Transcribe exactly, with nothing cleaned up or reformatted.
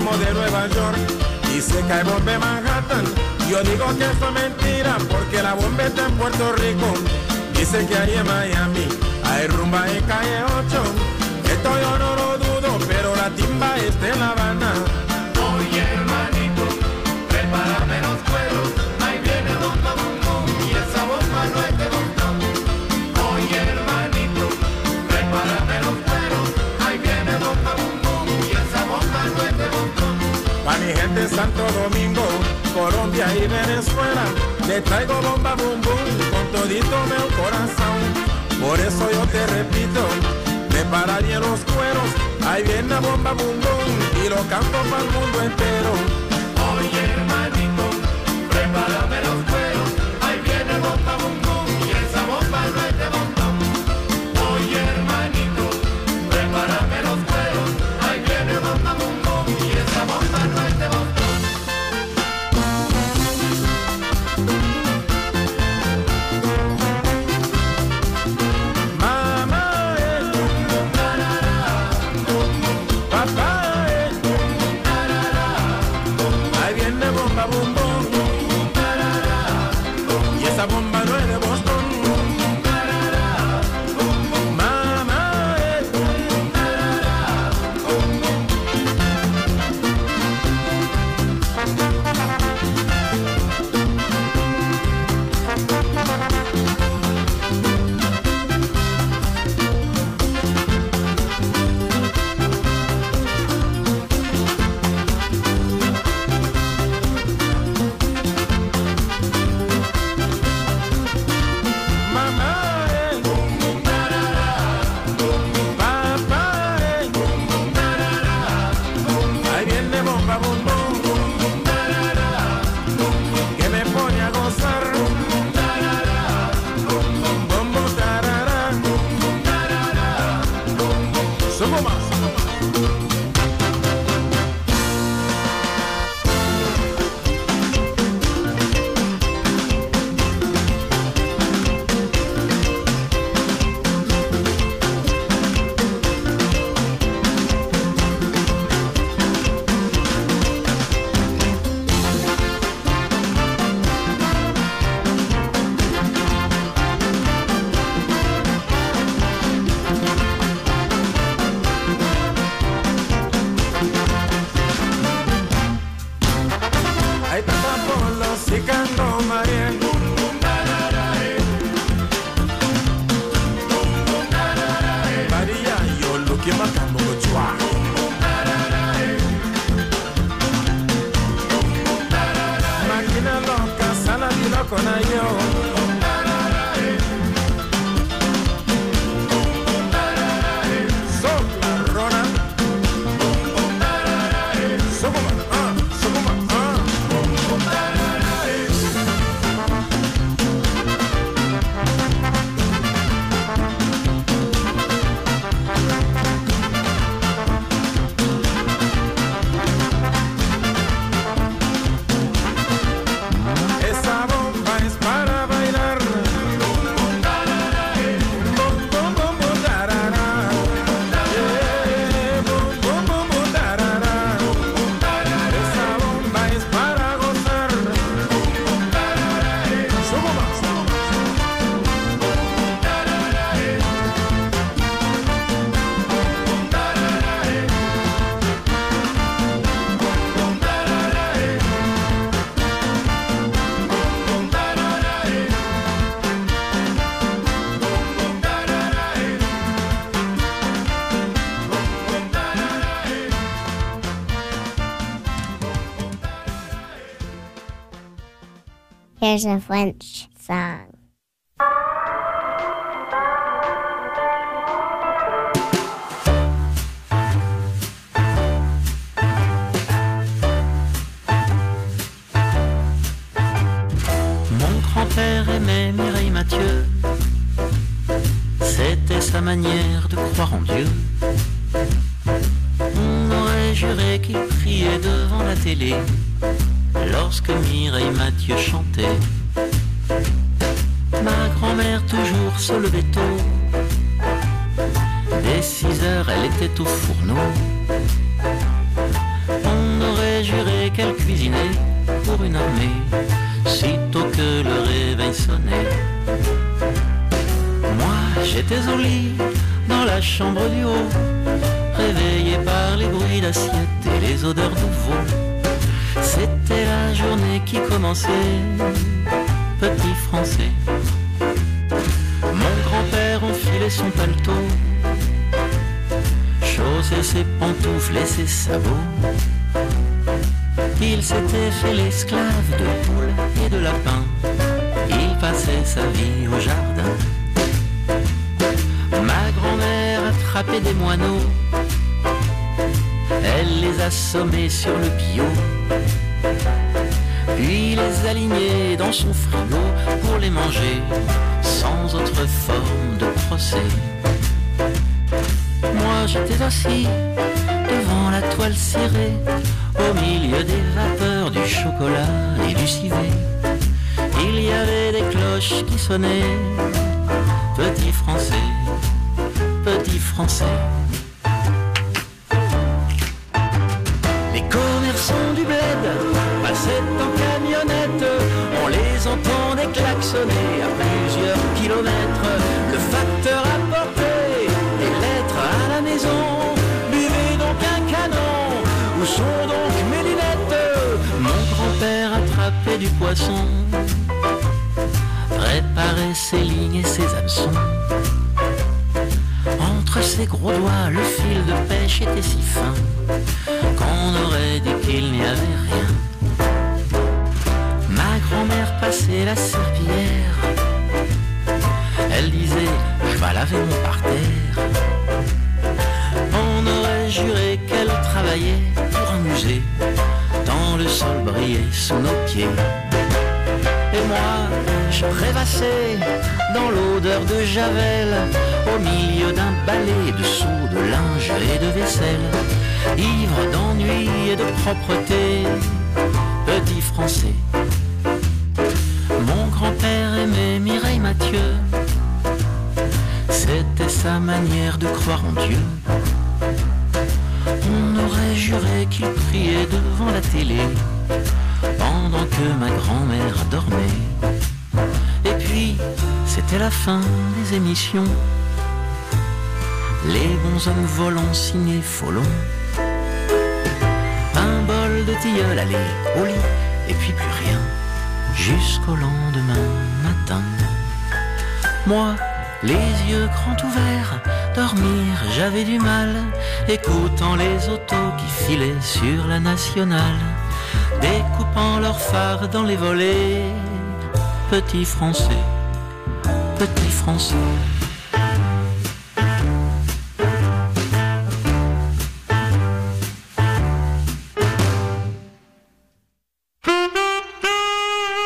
como de Nueva York. Dice que hay bomba en Manhattan. Yo digo que eso es mentira porque la bomba está en Puerto Rico. Dice que hay en Miami, hay rumba en calle ocho. Esto yo no lo dudo, pero la timba está en La Habana. Oye hermanito, prepárame los cueros. Ahí viene bomba bum bum y esa bomba no es de montón. Oye hermanito, prepárame los cueros. Ahí viene bomba bum bum y esa bomba no es de montón. Pa' mi gente de Santo Domingo, Colombia y Venezuela, le traigo bomba bum bum con todito meu corazón. Por eso yo te repito, prepararía los cueros, ahí viene la bomba bum bum y lo canto para el mundo entero. Oye hermanito, prepárame los cueros, ahí viene bomba bum bum y esa bomba no es de montón. Oye hermanito, prepárame los cueros, ahí viene bomba bum bum y esa bomba no es de montón. Esa bomba no es de Boston. Mamá, eh. Here's a French song. Mon grand-père aimait Mireille Mathieu. C'était sa manière de croire en Dieu. On aurait juré qu'il priait devant la télé lorsque Mireille Mathieu chantait. Ma grand-mère toujours se levait tôt. Dès six heures, elle était au fourneau. On cuisiner pour une armée, sitôt que le réveil sonnait. Moi, j'étais au lit, dans la chambre du haut, réveillé par les bruits d'assiettes et les odeurs de veau. C'était la journée qui commençait, petit Français. Mon grand-père enfilait son paletot, chaussait ses pantoufles et ses sabots. Il s'était fait l'esclave de poules et de lapins, il passait sa vie au jardin. Ma grand-mère attrapait des moineaux, elle les assommait sur le billot, puis les alignait dans son frigo pour les manger sans autre forme de procès. Moi j'étais assis devant la toile cirée, au milieu des vapeurs du chocolat et du civet. Il y avait des cloches qui sonnaient, petit Français, petit Français. Les commerçants du bled passaient en camionnette, on les entendait klaxonner à plusieurs kilomètres. Le facteur apportait des lettres à la maison, buvez donc un canon, où sont donc mes lunettes? Mon grand-père attrapait du poisson, préparait ses lignes et ses hameçons. Entre ses gros doigts, le fil de pêche était si fin qu'on aurait dit qu'il n'y avait rien. Ma grand-mère passait la serpillière, elle disait « je vais laver mon parterre ». On aurait juré qu'elle travaillait pour un musée, tant le sol brillait sous nos pieds. Et moi, je rêvassais dans l'odeur de Javel, au milieu d'un balai de seaux, de linge et de vaisselle, ivre d'ennui et de propreté, petit Français. Mon grand-père aimait Mireille Mathieu, c'était sa manière de croire en Dieu. On aurait juré qu'il priait devant la télé pendant que ma grand-mère dormait. Et puis, c'était la fin des émissions, les bons hommes volants signés Folon. Un bol de tilleul, allez, au lit, et puis plus rien, jusqu'au lendemain matin. Moi, les yeux grands ouverts, dormir j'avais du mal, écoutant les autos qui filaient sur la nationale, découpant leurs phares dans les volets. Petit Français, petit Français.